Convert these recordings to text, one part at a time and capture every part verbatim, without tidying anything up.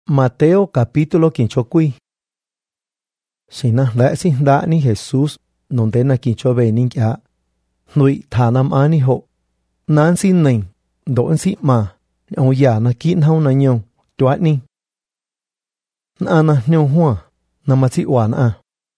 Mateo capítulo quinchoqui. Sina la si da ni Jesús nonde na quincho benin ya. Nui thanam ani ho. Nan si ning don si ma. Ông ya na kin hau na nyong tuat ni. Na na nyong hua na ma si wan a.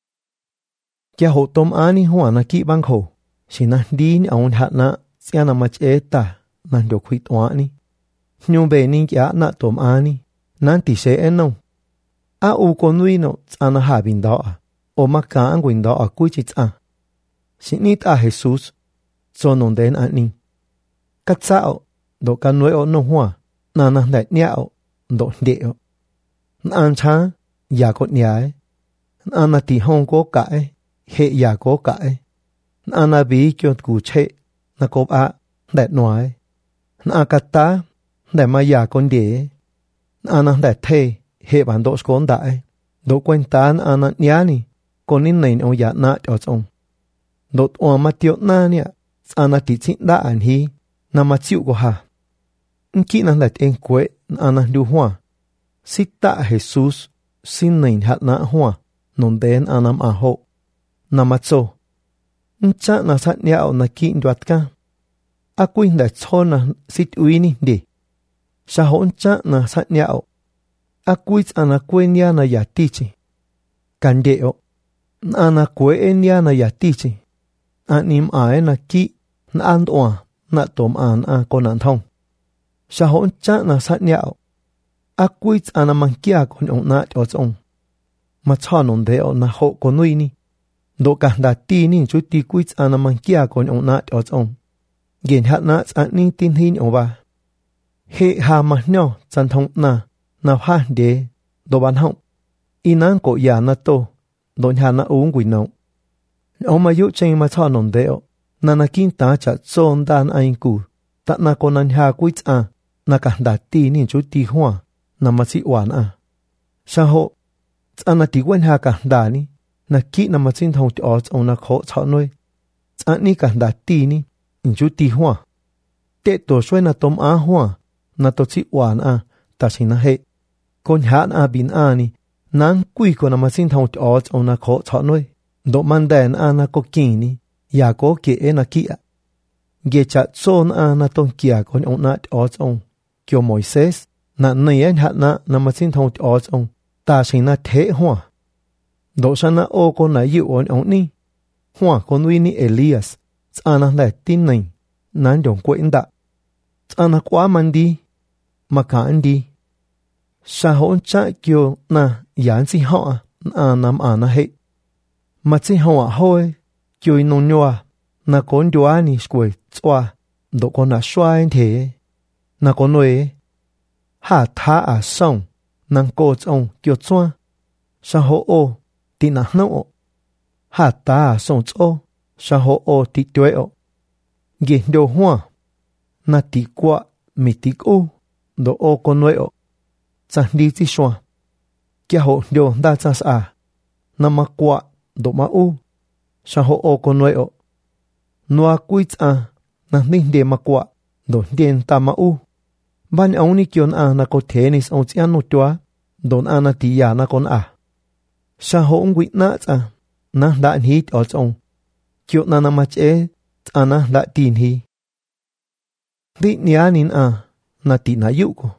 Kia ho tom ani hua na ki bang ho. Sina di ni ông hat na sia na ma che ta na do kwit wa ni. Nyong benin ya na tom ani. Nan ti se enong. A u konui no tsana ha bin da a. O maka ang win da a kui chit a. Sinit a Jesus. So non den a ni. Kat sao. Do kanoi o no hua. Na na let nia o. Do de o. Nan cha. Ya kot nia e. Na na ti hong ko ka e. He ya ko ka e. Na na bi kyot ku che. Na kop a. Let noa e. Na kat ta. Let ma ya kon de e. Ana đại thê hệ bản độ scốn đại độ quen tán ana nhá ni còn nên này ông già nát ở trong độ oa mà tiêu na nè ana tí chín đã anh hi nằm mà chịu của hà kỹ năng đại anh quế ana du hoa sit tạ Jesus xin này hạt nã hoa non đến anam a hộ nằm mà cho chắc na sát nhạo na kỹ đoạt ca a quên đại cho na sit uy ni đi sa hôn cha na sát nhạo. A quýt ana quên ya na ya tichi. Can deo. Ana quên ya na ya tichi. Anim ae na ki. Na an oa. Na tom an a con an thong. Sa hôn cha na sát nhạo. A quýt ana mang kia con ông na cho chong. Ma cha non deo na hộ con nuôi ni. Do cả da ti ni chú ti quýt ana mang kia con ông na cho chong. Gen hat na an ni tin hin ông ba. He ha ma nyo chan thong na na ha de do ban hong inan ko ya na to don ha na ung wi no o ma yu chen ma cha non deo na na kin ta cha chon dan ain ku ta na ko nan ha kwit a na ka da ti ni chu ti hwa na ma si wan a sa ho ana ti wen ha ka da ni na ki na ma chin thong ti o chon na kho cha noi cha ni ka da ti ni in chu ti hwa te to shwe na tom a hwa na to chi wan a ta sin na he kon han a bin a ni nan kui ko na ma sin thong o o na kho cha noi do man den a na ko kin ni ya ko ke e na ki a ge cha chon a na ton kia kon on na o on kyo Moises na nei en hat na na ma sin thong o on ta sin na the hwa do sa na o ko na yu on on ni hwa kon wi ni Elias ana la tin nei nan dong ko inda ana kwa man di maka andi sa hon cha kyo na yan si ho a nam ana he ma chi ho a hoi kyo no nyoa na kon dua ni skoi tswa do kon na shwain the na kon noi ha tha a song nang ko chong kyo tswa sa ho o ti na no ha ta song cho sa ho o ti twe o ge do hua na ti kwa mi ti ko do o con noi o cha đi chi shwa kia ho do da cha sa na ma kwa do ma u sa ho o con noi o noa kuit a na ning de ma kwa do den ta ma u ban au ni kyon a na ko thenis o chian no twa don ana ti ya na kon a sa ho ngwi na cha na da hi o chong kyo na na ma che ana da tin hi di nianin a na ti na yu ko.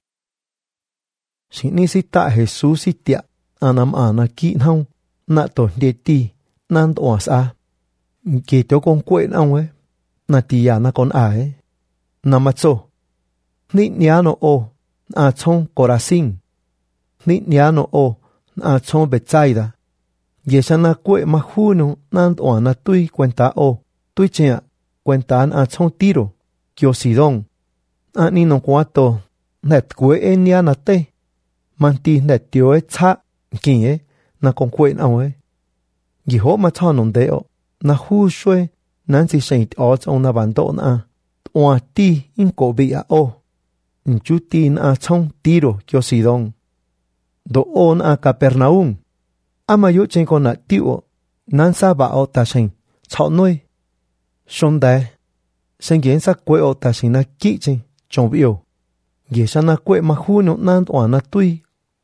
Sini si ta Jesus si tia anam ana ki hong na to de ti nan to sa. Ke to kon kwe na we na ti ya na kon ai na ma cho. Ni nya no o a chong Corazin. Ni nya no o a chong Betsaida. Ye sana kwe ma hu no nan to na tui kwenta o tui che kwentan a chong Tiro kyo Sidon. Ani no kwato net kwe enya na te man ti net tio e cha ki e na kon kwe na we gi ho ma cha non de o na hu shwe nan si saint o on na ban do na o ti in ko bi a o in chu ti na chong Tiro kyo Sidon do on a Capernaum ama yo chen kon na ti o nan sa ba o ta shin chao noi shon da sen gen sa kwe o ta shin na ki chen chong bio ye sana kwe ma hu no nan to na tui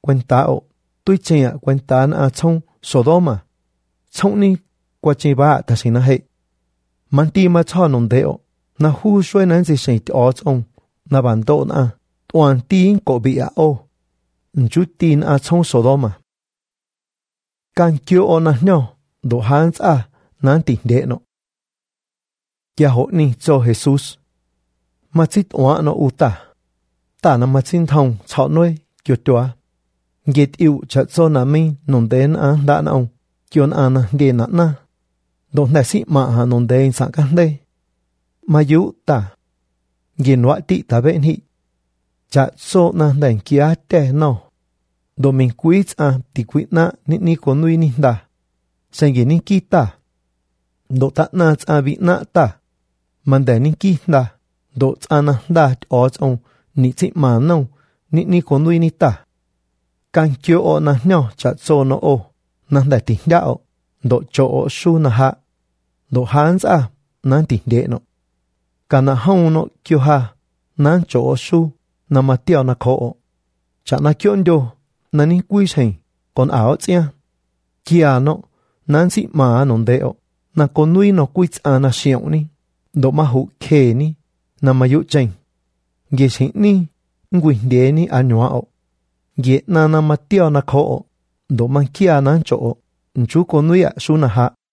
cuenta o tôi chè cuenta na trong Sodoma trong ni qua chè ba ta xin na hệ man ti ma cho nông đeo na hu xuôi nan gì sinh ở trong na bản đồ na toàn tin cổ bị à ô chút tin à trong Sodoma càng kêu ô na nhau đồ hắn à nan tin đệ nó ya hộ ni cho Jesus mà chít oa nó u ta ta na mà chinh thong chọn nuôi kêu tua get yêu chặt cho na mi nông đen à đã na ông kêu na na ge na na đồ này sĩ mà hà nông đen sang căn đây mà yếu ta genわti ta bên hi chặt cho na đèn kia tè nó đồ mình quý à thì quý na ni ni con nuôi ni da sang gen ni kita đồ ta na à bị na ta man đèn ni kita đồ ta na da ở trong ni chỉ mà nó ni ni con nuôi ni ta càng kêu ở na nhau chặt cho nó ô na đại tình đạo đồ chỗ su na ha đồ hắn à na tình đệ nó cả na hông nó kêu ha na chỗ su na mà tiêu na khổ chả na kêu đồ na ni quy trình còn áo chia kia nó na chỉ mà nó đeo na con nuôi nó quy à na xiao ni đồ mà hụ khe ni na mà yu trình ghê chính ni quy đế ni anh hóa ghê na na mà tiêu na khổ đồ mà kia na chỗ chú con nuôi à su na ha